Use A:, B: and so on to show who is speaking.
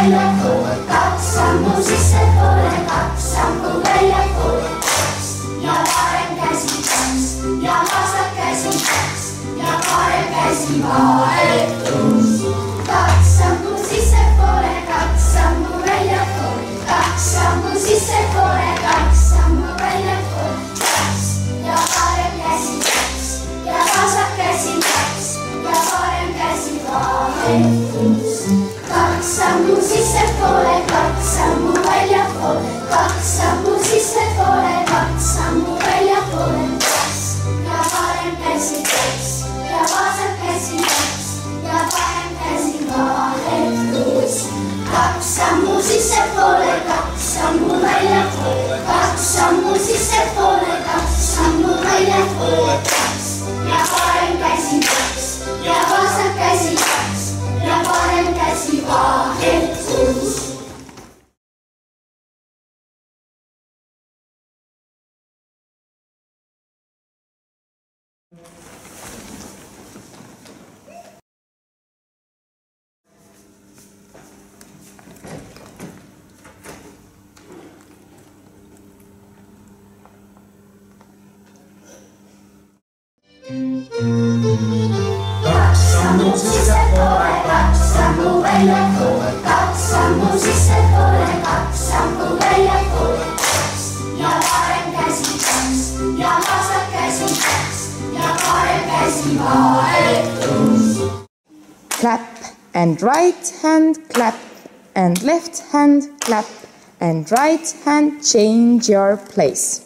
A: väljapoole, kaks sammu sissepoole, kaks sammu väljapoole, kaks ja parem käsi kaks ja vasak käsi kaks ja parem käsi vahetus. Kaks sammu sissepoole, kaks sammu väljapoole, kaks sammu sissepoole, kaks sammu väljapoole, kaks ja parem käsi kaks ja vasak käsi kaks ja parem käsi vahetus. Kaks sammu sissepoole, kaks sammu väljapoole, kaks sammu sissepoole, kaks sammu väljapoole, kaks ja parem käsi kaks ja vasak käsi kaks ja parem käsi vahetus. Kaks sammu sissepoole, kaks sammu väljapoole, kaks sammu sissepoole, kaks sammu väljapoole, kaks ja parem käsi kaks ja vasak käsi kaks ja parem käsi vahetus. Kaks sammu sissepoole, kaks sammu väljapoole, kaks sammu sissepoole, kaks sammu väljapoole, kaks ja parem käsi kaks ja vasak käsi kaks ja parem käsi vahetus.
B: Clap and right hand clap and left hand clap and right hand change your place.